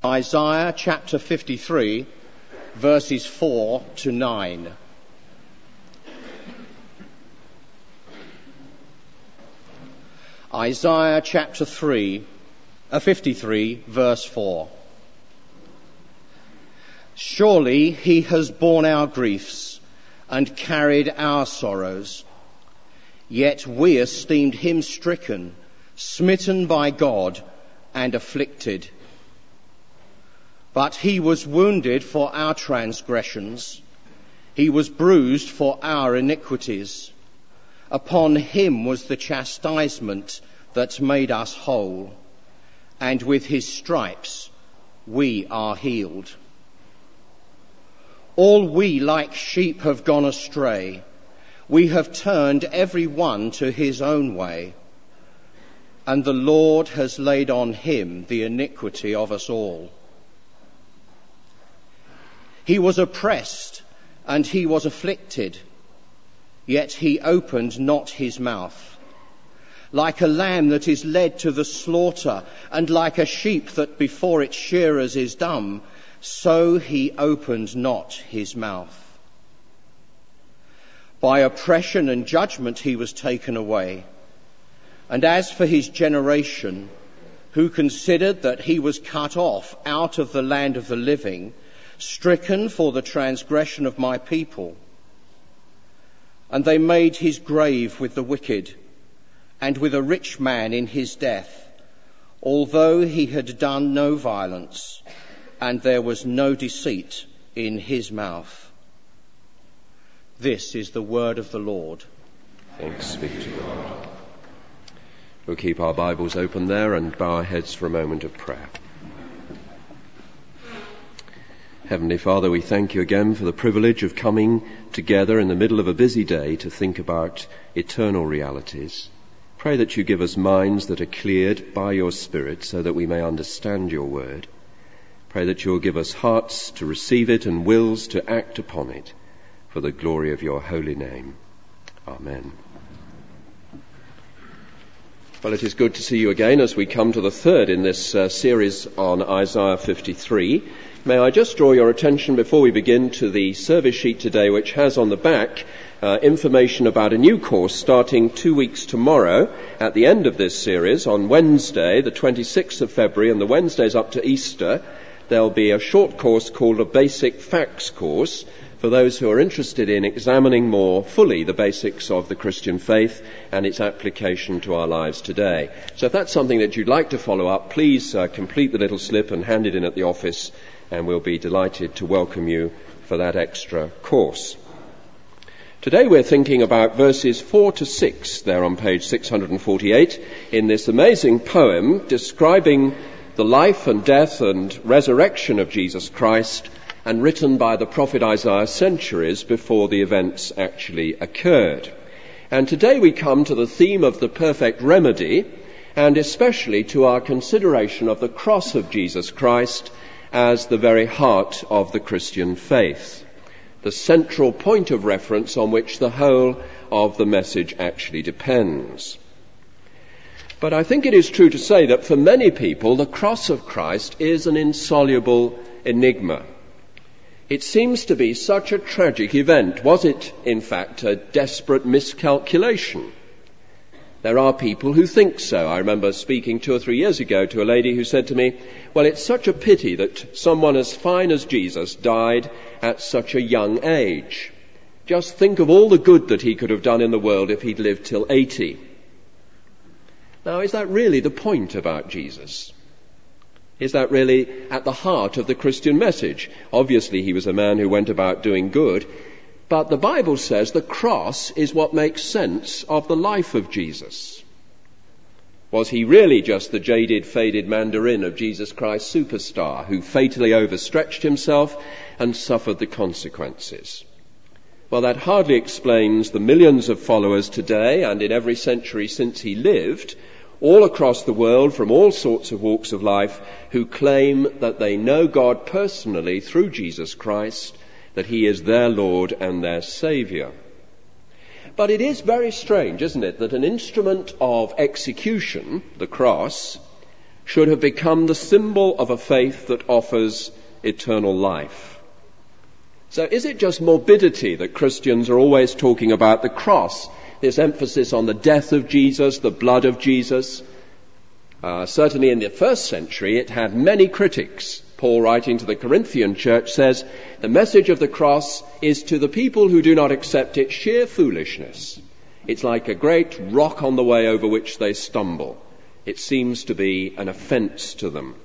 Isaiah chapter 53, verses 4 to 9. Isaiah chapter 53, verse 4. Surely he has borne our griefs and carried our sorrows. Yet we esteemed him stricken, smitten by God, and afflicted. But he was wounded for our transgressions. He was bruised for our iniquities. Upon him was the chastisement that made us whole, and with his stripes we are healed. All we like sheep have gone astray. We have turned every one to his own way, and the Lord has laid on him the iniquity of us all. He was oppressed and he was afflicted, yet he opened not his mouth. Like a lamb that is led to the slaughter, and like a sheep that before its shearers is dumb, so he opened not his mouth. By oppression and judgment he was taken away. And as for his generation, who considered that he was cut off out of the land of the living, stricken for the transgression of my people. And they made his grave with the wicked, and with a rich man in his death, although he had done no violence, and there was no deceit in his mouth. This is the word of the Lord. Thanks be to God. We'll keep our Bibles open there and bow our heads for a moment of prayer. Heavenly Father, we thank you again for the privilege of coming together in the middle of a busy day to think about eternal realities. Pray that you give us minds that are cleared by your Spirit so that we may understand your word. Pray that you'll give us hearts to receive it and wills to act upon it for the glory of your holy name. Amen. Well, it is good to see you again as we come to the third in this series on Isaiah 53. May I just draw your attention before we begin to the service sheet today, which has on the back information about a new course starting 2 weeks tomorrow at the end of this series on Wednesday, the 26th of February, and the Wednesdays up to Easter. There'll be a short course called a Basic Facts course for those who are interested in examining more fully the basics of the Christian faith and its application to our lives today. So if that's something that you'd like to follow up, please complete the little slip and hand it in at the office, and we'll be delighted to welcome you for that extra course. Today we're thinking about verses 4 to 6 there on page 648 in this amazing poem describing the life and death and resurrection of Jesus Christ, and written by the prophet Isaiah centuries before the events actually occurred. And today we come to the theme of the perfect remedy, and especially to our consideration of the cross of Jesus Christ as the very heart of the Christian faith, the central point of reference on which the whole of the message actually depends. But I think it is true to say that for many people, the cross of Christ is an insoluble enigma. It seems to be such a tragic event. Was it, in fact, a desperate miscalculation? There are people who think so. I remember speaking 2 or 3 years ago to a lady who said to me, well, it's such a pity that someone as fine as Jesus died at such a young age. Just think of all the good that he could have done in the world if he'd lived till 80. Now, is that really the point about Jesus? Is that really at the heart of the Christian message? Obviously, he was a man who went about doing good, but the Bible says the cross is what makes sense of the life of Jesus. Was he really just the jaded, faded mandarin of Jesus Christ superstar who fatally overstretched himself and suffered the consequences? Well, that hardly explains the millions of followers today and in every century since he lived, all across the world from all sorts of walks of life, who claim that they know God personally through Jesus Christ, that he is their Lord and their Saviour. But it is very strange, isn't it, that an instrument of execution, the cross, should have become the symbol of a faith that offers eternal life. So is it just morbidity that Christians are always talking about the cross, this emphasis on the death of Jesus, the blood of Jesus? Certainly in the first century it had many critics. Paul, writing to the Corinthian church, says, the message of the cross is to the people who do not accept it sheer foolishness. It's like a great rock on the way over which they stumble. It seems to be an offence to them.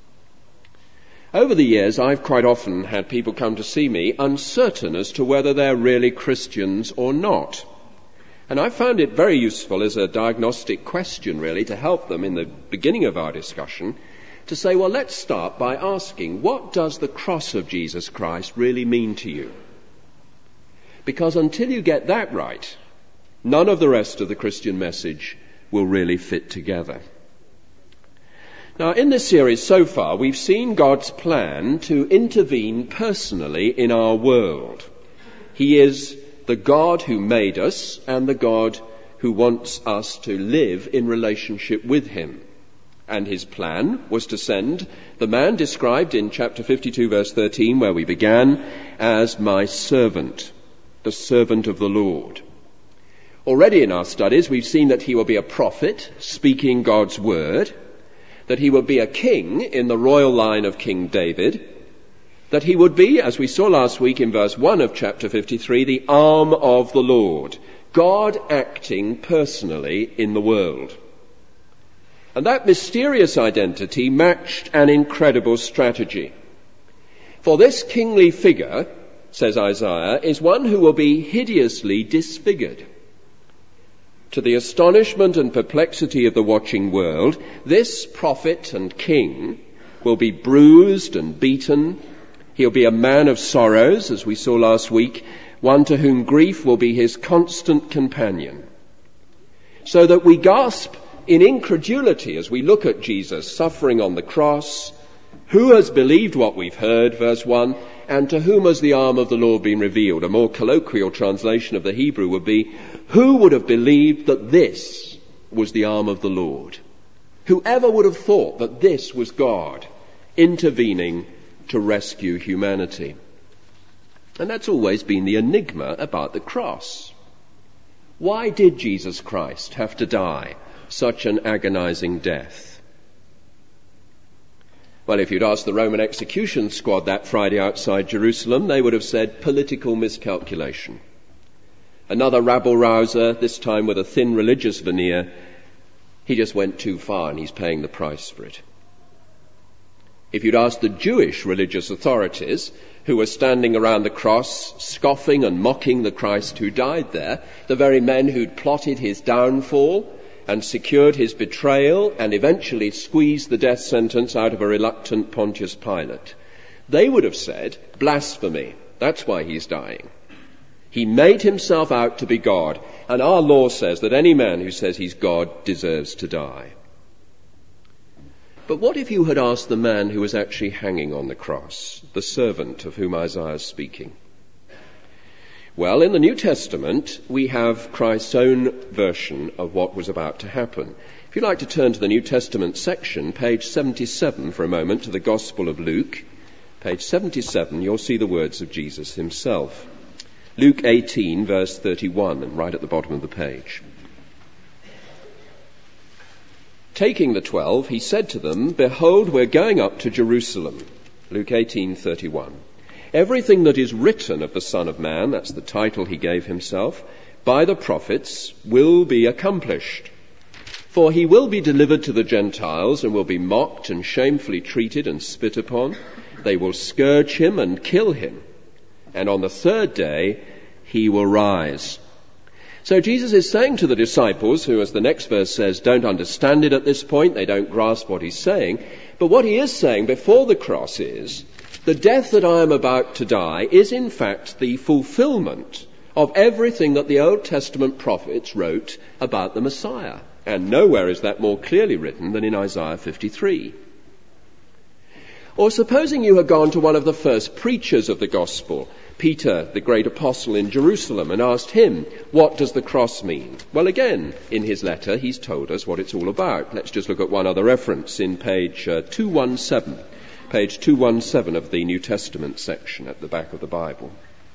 Over the years, I've quite often had people come to see me uncertain as to whether they're really Christians or not. And I found it very useful as a diagnostic question, really, to help them in the beginning of our discussion to say, well, let's start by asking, what does the cross of Jesus Christ really mean to you? Because until you get that right, none of the rest of the Christian message will really fit together. Now, in this series so far, we've seen God's plan to intervene personally in our world. He is the God who made us and the God who wants us to live in relationship with him. And his plan was to send the man described in chapter 52, verse 13, where we began, as my servant, the servant of the Lord. Already in our studies, we've seen that he will be a prophet, speaking God's word, that he would be a king in the royal line of King David, that he would be, as we saw last week in verse 1 of chapter 53, the arm of the Lord, God acting personally in the world. And that mysterious identity matched an incredible strategy. For this kingly figure, says Isaiah, is one who will be hideously disfigured. To the astonishment and perplexity of the watching world, this prophet and king will be bruised and beaten. He'll be a man of sorrows, as we saw last week, one to whom grief will be his constant companion. So that we gasp in incredulity as we look at Jesus suffering on the cross. Who has believed what we've heard, verse 1, and to whom has the arm of the Lord been revealed? A more colloquial translation of the Hebrew would be, who would have believed that this was the arm of the Lord? Whoever would have thought that this was God intervening to rescue humanity? And that's always been the enigma about the cross. Why did Jesus Christ have to die such an agonizing death? Well, if you'd asked the Roman execution squad that Friday outside Jerusalem, they would have said political miscalculation. Another rabble-rouser, this time with a thin religious veneer, he just went too far and he's paying the price for it. If you'd asked the Jewish religious authorities who were standing around the cross, scoffing and mocking the Christ who died there, the very men who'd plotted his downfall and secured his betrayal and eventually squeezed the death sentence out of a reluctant Pontius Pilate, they would have said, blasphemy, that's why he's dying. He made himself out to be God, and our law says that any man who says he's God deserves to die. But what if you had asked the man who was actually hanging on the cross, the servant of whom Isaiah is speaking? Well, in the New Testament, we have Christ's own version of what was about to happen. If you'd like to turn to the New Testament section, page 77 for a moment, to the Gospel of Luke, page 77, you'll see the words of Jesus himself. Luke 18, verse 31, and right at the bottom of the page. Taking the 12, he said to them, behold, we're going up to Jerusalem. Luke 18:31. Everything that is written of the Son of Man, that's the title he gave himself, by the prophets will be accomplished. For he will be delivered to the Gentiles and will be mocked and shamefully treated and spit upon. They will scourge him and kill him. And on the third day he will rise. So Jesus is saying to the disciples, who, as the next verse says, don't understand it at this point, they don't grasp what he's saying, but what he is saying before the cross is, the death that I am about to die is in fact the fulfillment of everything that the Old Testament prophets wrote about the Messiah. And nowhere is that more clearly written than in Isaiah 53. Or supposing you had gone to one of the first preachers of the gospel, Peter, the great apostle in Jerusalem, and asked him, what does the cross mean? Well, again, in his letter, he's told us what it's all about. Let's just look at one other reference in page 217, page 217 of the New Testament section at the back of the Bible.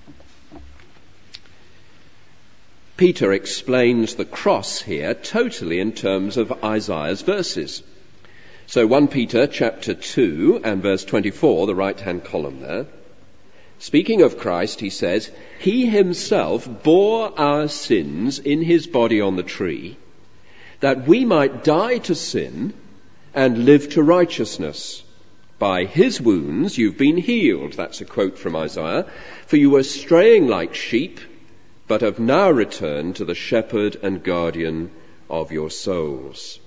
Peter explains the cross here totally in terms of Isaiah's verses. So 1 Peter chapter 2 and verse 24, the right-hand column there. Speaking of Christ, he says, he himself bore our sins in his body on the tree, that we might die to sin and live to righteousness. By his wounds you've been healed. That's a quote from Isaiah. For you were straying like sheep, but have now returned to the shepherd and guardian of your souls.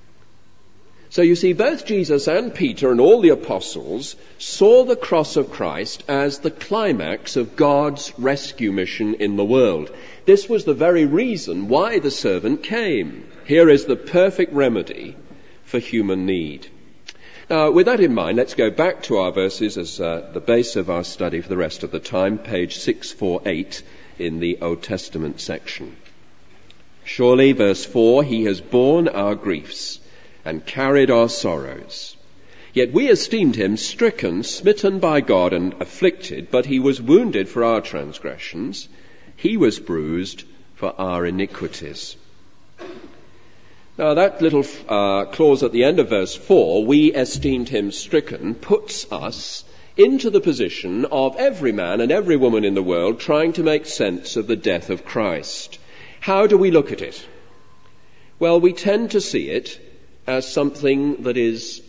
So you see, both Jesus and Peter and all the apostles saw the cross of Christ as the climax of God's rescue mission in the world. This was the very reason why the servant came. Here is the perfect remedy for human need. Now, with that in mind, let's go back to our verses as the base of our study for the rest of the time, page 648 in the Old Testament section. Surely, verse 4, he has borne our griefs and carried our sorrows. Yet we esteemed him stricken, smitten by God, and afflicted, but he was wounded for our transgressions. He was bruised for our iniquities. Now that little clause at the end of verse 4, we esteemed him stricken, puts us into the position of every man and every woman in the world trying to make sense of the death of Christ. How do we look at it? Well, we tend to see it as something that is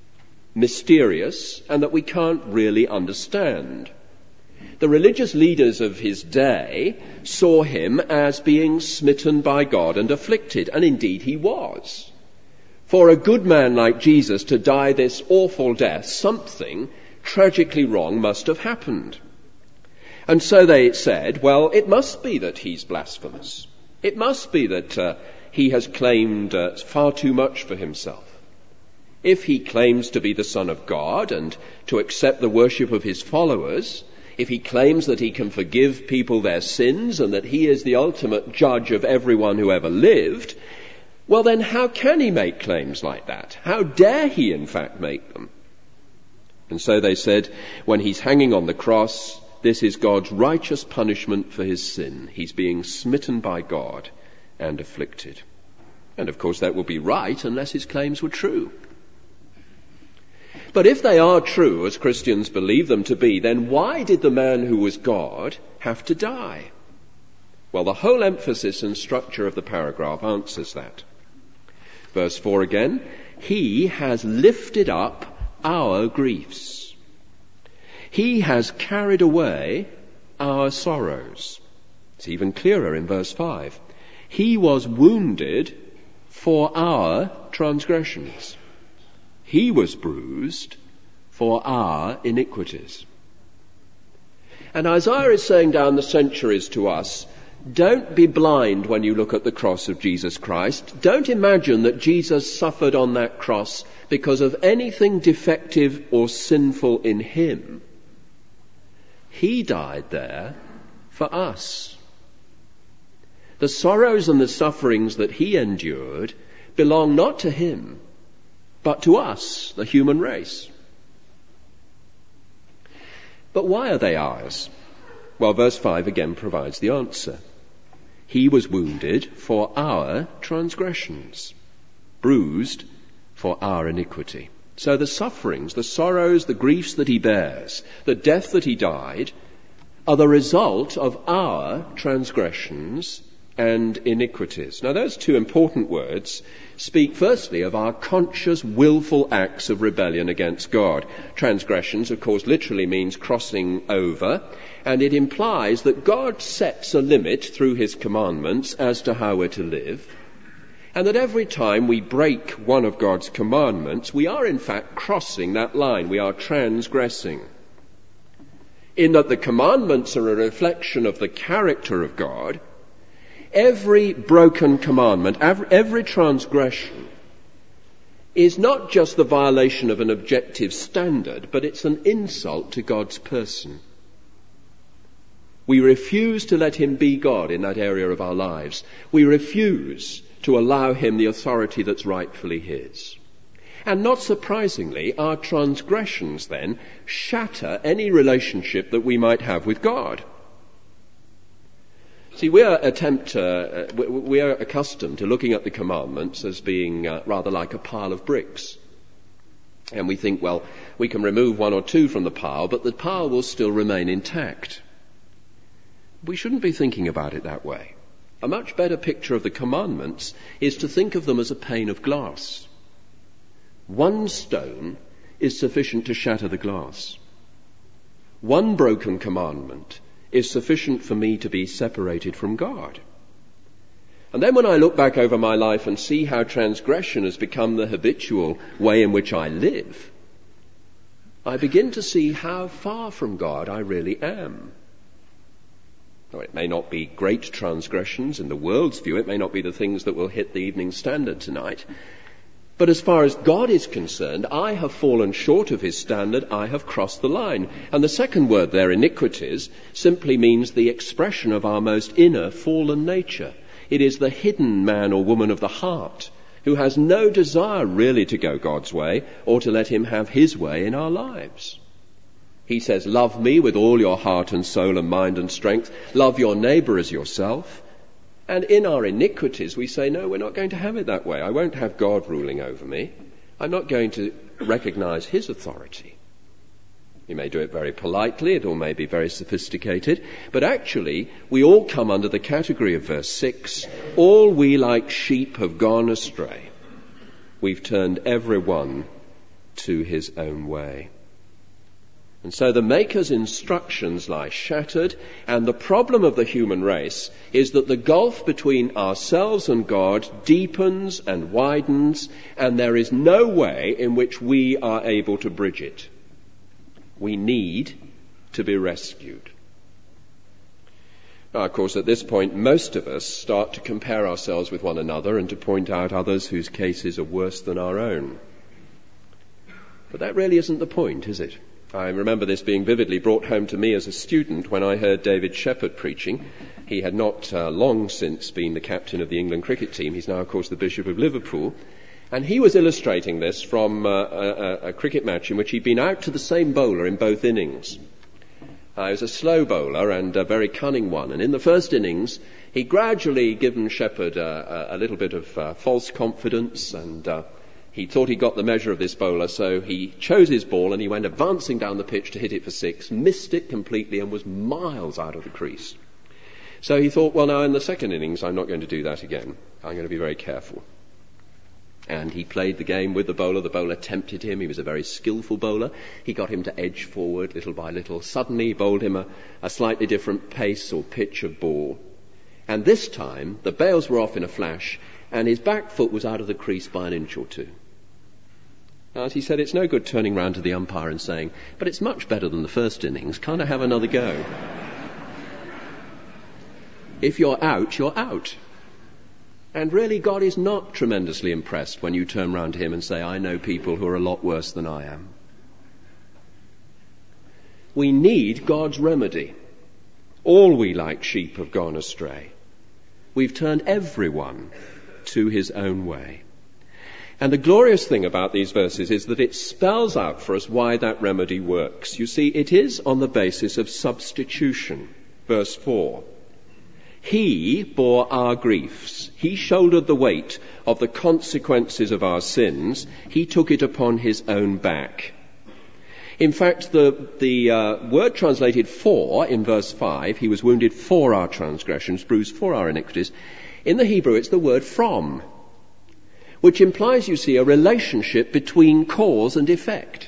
mysterious and that we can't really understand. The religious leaders of his day saw him as being smitten by God and afflicted, and indeed he was. For a good man like Jesus to die this awful death, something tragically wrong must have happened. And so they said, well, it must be that he's blasphemous. It must be that he has claimed far too much for himself. If he claims to be the Son of God and to accept the worship of his followers, if he claims that he can forgive people their sins and that he is the ultimate judge of everyone who ever lived, well then how can he make claims like that? How dare he in fact make them? And so they said, when he's hanging on the cross, this is God's righteous punishment for his sin. He's being smitten by God and afflicted. And of course that would be right unless his claims were true. But if they are true, as Christians believe them to be, then why did the man who was God have to die? Well, the whole emphasis and structure of the paragraph answers that. Verse 4 again, he has lifted up our griefs. He has carried away our sorrows. It's even clearer in verse 5. He was wounded for our transgressions. He was bruised for our iniquities. And Isaiah is saying down the centuries to us, don't be blind when you look at the cross of Jesus Christ. Don't imagine that Jesus suffered on that cross because of anything defective or sinful in him. He died there for us. The sorrows and the sufferings that he endured belong not to him, but to us, the human race. But why are they ours? Well, verse 5 again provides the answer. He was wounded for our transgressions, bruised for our iniquity. So the sufferings, the sorrows, the griefs that he bears, the death that he died, are the result of our transgressions and iniquities. Now those two important words speak firstly of our conscious, willful acts of rebellion against God. Transgressions, of course, literally means crossing over, and it implies that God sets a limit through his commandments as to how we're to live, and that every time we break one of God's commandments, we are in fact crossing that line. We are transgressing. In that the commandments are a reflection of the character of God, every broken commandment, every transgression is not just the violation of an objective standard, but it's an insult to God's person. We refuse to let him be God in that area of our lives. We refuse to allow him the authority that's rightfully his. And not surprisingly, our transgressions then shatter any relationship that we might have with God. See, we are accustomed to looking at the commandments as being rather like a pile of bricks. And we think, well, we can remove one or two from the pile, but the pile will still remain intact. We shouldn't be thinking about it that way. A much better picture of the commandments is to think of them as a pane of glass. One stone is sufficient to shatter the glass. One broken commandment is sufficient for me to be separated from God. And then when I look back over my life and see how transgression has become the habitual way in which I live, I begin to see how far from God I really am. Now, it may not be great transgressions in the world's view. It may not be the things that will hit the Evening Standard tonight. But as far as God is concerned, I have fallen short of his standard. I have crossed the line. And the second word there, iniquities, simply means the expression of our most inner fallen nature. It is the hidden man or woman of the heart who has no desire really to go God's way or to let him have his way in our lives. He says, love me with all your heart and soul and mind and strength. Love your neighbour as yourself. And in our iniquities, we say, no, we're not going to have it that way. I won't have God ruling over me. I'm not going to recognize his authority. You may do it very politely, it all may be very sophisticated, but actually, we all come under the category of verse 6. All we like sheep have gone astray. We've turned every one to his own way. And so the Maker's instructions lie shattered, and the problem of the human race is that the gulf between ourselves and God deepens and widens, and there is no way in which we are able to bridge it. We need to be rescued. Now, of course, at this point, most of us start to compare ourselves with one another and to point out others whose cases are worse than our own. But that really isn't the point, is it? I remember this being vividly brought home to me as a student when I heard David Shepherd preaching. He had not long since been the captain of the England cricket team. He's now, of course, the Bishop of Liverpool. And he was illustrating this from a cricket match in which he'd been out to the same bowler in both innings. He was a slow bowler and a very cunning one. And in the first innings, he'd gradually given Shepherd a little bit of false confidence, and he thought he got the measure of this bowler, so he chose his ball and he went advancing down the pitch to hit it for 6, missed it completely and was miles out of the crease. So he thought, well, now in the second innings, I'm not going to do that again. I'm going to be very careful. And he played the game with the bowler. The bowler tempted him. He was a very skillful bowler. He got him to edge forward little by little. Suddenly he bowled him a slightly different pace or pitch of ball. And this time, the bails were off in a flash, and his back foot was out of the crease by an inch or two. Now, as he said, it's no good turning round to the umpire and saying, but it's much better than the first innings. Can't I have another go? If you're out, you're out. And really, God is not tremendously impressed when you turn round to him and say, I know people who are a lot worse than I am. We need God's remedy. All we like sheep have gone astray. We've turned everyone to his own way. And the glorious thing about these verses is that it spells out for us why that remedy works. You see, it is on the basis of substitution. Verse 4. He bore our griefs. He shouldered the weight of the consequences of our sins. He took it upon his own back. In fact, the word translated for in verse 5, he was wounded for our transgressions, bruised for our iniquities. In the Hebrew, it's the word from, which implies, you see, a relationship between cause and effect.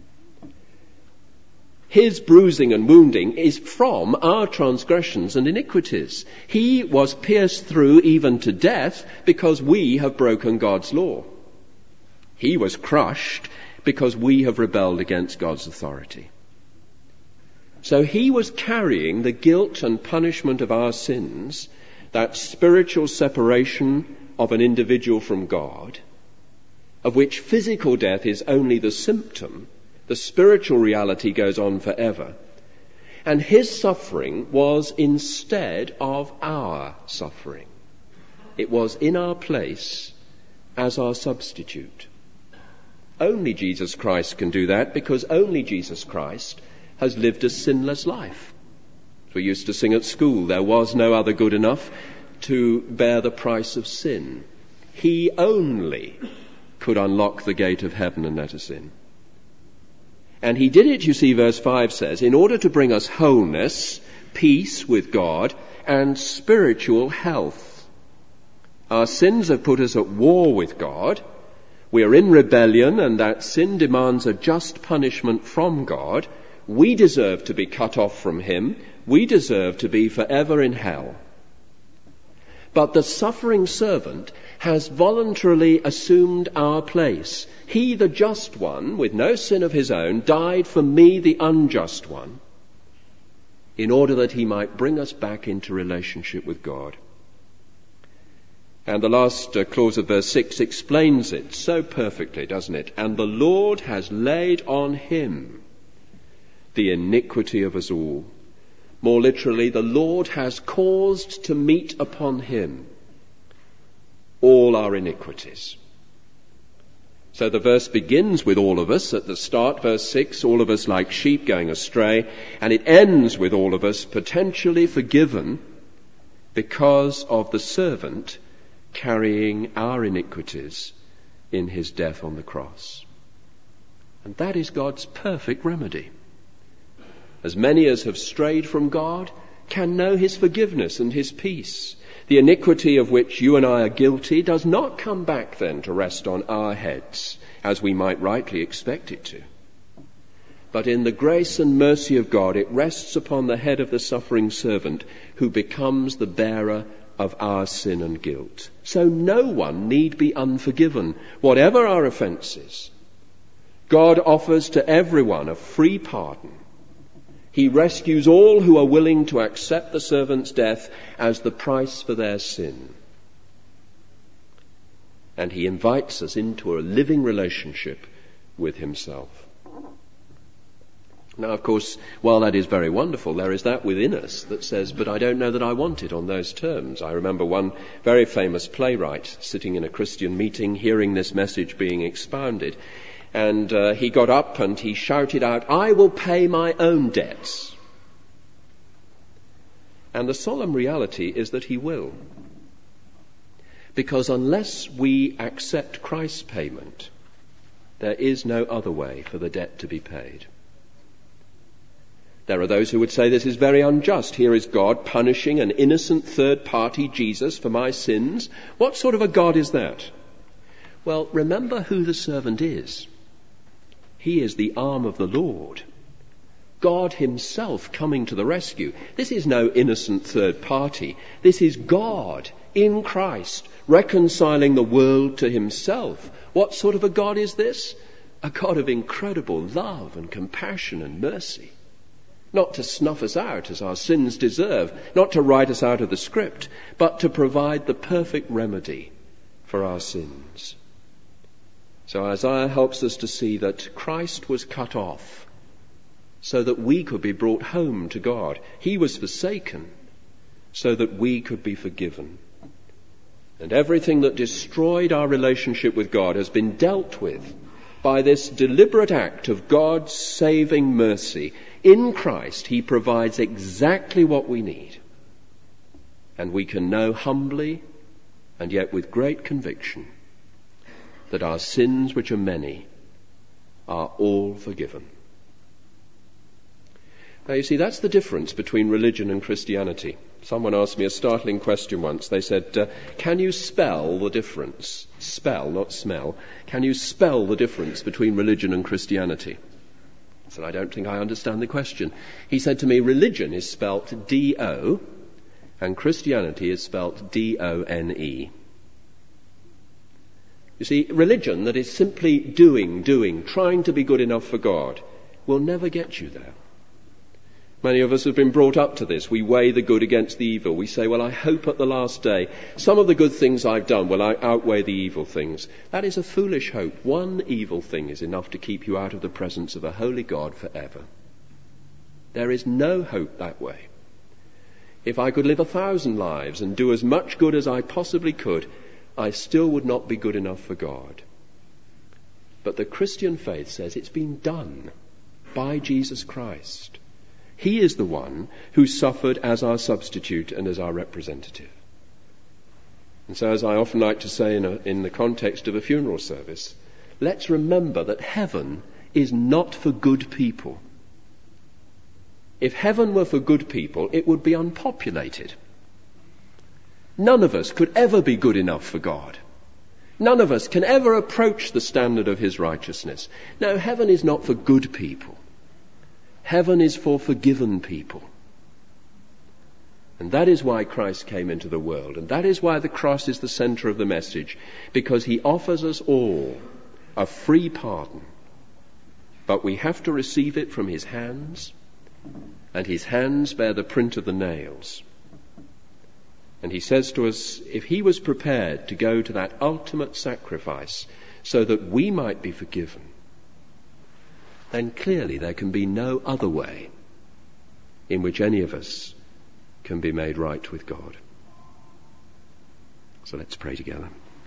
His bruising and wounding is from our transgressions and iniquities. He was pierced through even to death because we have broken God's law. He was crushed because we have rebelled against God's authority. So he was carrying the guilt and punishment of our sins, that spiritual separation of an individual from God, of which physical death is only the symptom, the spiritual reality goes on forever. And his suffering was instead of our suffering. It was in our place as our substitute. Only Jesus Christ can do that, because only Jesus Christ has lived a sinless life. We used to sing at school, there was no other good enough to bear the price of sin. He only could unlock the gate of heaven and let us in. And he did it, you see, verse 5 says, in order to bring us wholeness, peace with God, and spiritual health. Our sins have put us at war with God. We are in rebellion, and that sin demands a just punishment from God. We deserve to be cut off from him. We deserve to be forever in hell. But the suffering servant has voluntarily assumed our place. He, the just one, with no sin of his own, died for me, the unjust one, in order that he might bring us back into relationship with God. And the last clause of verse 6 explains it so perfectly, doesn't it? And the Lord has laid on him the iniquity of us all. More literally, the Lord has caused to meet upon him all our iniquities. So the verse begins with all of us at the start, verse 6, all of us like sheep going astray, and it ends with all of us potentially forgiven because of the servant carrying our iniquities in his death on the cross. And that is God's perfect remedy. As many as have strayed from God can know his forgiveness and his peace. The iniquity of which you and I are guilty does not come back then to rest on our heads, as we might rightly expect it to. But in the grace and mercy of God, it rests upon the head of the suffering servant, who becomes the bearer of our sin and guilt. So no one need be unforgiven, whatever our offences. God offers to everyone a free pardon. He rescues all who are willing to accept the servant's death as the price for their sin. And he invites us into a living relationship with himself. Now, of course, while that is very wonderful, there is that within us that says, but I don't know that I want it on those terms. I remember one very famous playwright sitting in a Christian meeting, hearing this message being expounded. And he got up and he shouted out, I will pay my own debts. And the solemn reality is that he will. Because unless we accept Christ's payment, there is no other way for the debt to be paid. There are those who would say this is very unjust. Here is God punishing an innocent third party, Jesus, for my sins. What sort of a God is that? Well, remember who the servant is. He is the arm of the Lord. God himself coming to the rescue. This is no innocent third party. This is God in Christ reconciling the world to himself. What sort of a God is this? A God of incredible love and compassion and mercy. Not to snuff us out as our sins deserve, not to write us out of the script, but to provide the perfect remedy for our sins. So Isaiah helps us to see that Christ was cut off so that we could be brought home to God. He was forsaken so that we could be forgiven. And everything that destroyed our relationship with God has been dealt with by this deliberate act of God's saving mercy. In Christ, he provides exactly what we need. And we can know humbly and yet with great conviction that our sins, which are many, are all forgiven. Now, you see, that's the difference between religion and Christianity. Someone asked me a startling question once. They said, can you spell the difference? Spell, not smell. Can you spell the difference between religion and Christianity? I said, I don't think I understand the question. He said to me, religion is spelt D-O and Christianity is spelt D-O-N-E. You see, religion that is simply doing, trying to be good enough for God will never get you there. Many of us have been brought up to this. We weigh the good against the evil. We say, well, I hope at the last day some of the good things I've done will outweigh the evil things. That is a foolish hope. One evil thing is enough to keep you out of the presence of a holy God forever. There is no hope that way. If I could live 1,000 lives and do as much good as I possibly could, I still would not be good enough for God. But the Christian faith says it's been done by Jesus Christ. He is the one who suffered as our substitute and as our representative. And so, as I often like to say in the context of a funeral service, let's remember that heaven is not for good people. If heaven were for good people, it would be unpopulated. None of us could ever be good enough for God. None of us can ever approach the standard of his righteousness. No, heaven is not for good people. Heaven is for forgiven people. And that is why Christ came into the world. And that is why the cross is the center of the message. Because he offers us all a free pardon. But we have to receive it from his hands. And his hands bear the print of the nails. And he says to us, if he was prepared to go to that ultimate sacrifice so that we might be forgiven, then clearly there can be no other way in which any of us can be made right with God. So let's pray together.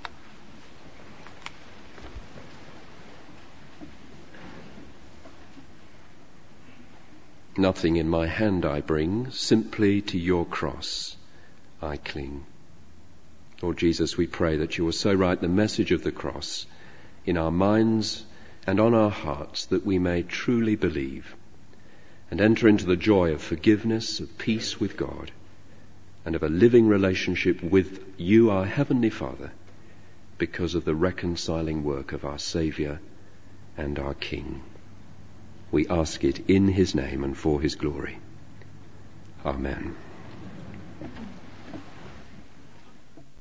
Nothing in my hand I bring, simply to your cross I cling. Lord Jesus, we pray that you will so write the message of the cross in our minds and on our hearts that we may truly believe and enter into the joy of forgiveness, of peace with God, and of a living relationship with you, our Heavenly Father, because of the reconciling work of our Saviour and our King. We ask it in his name and for his glory. Amen.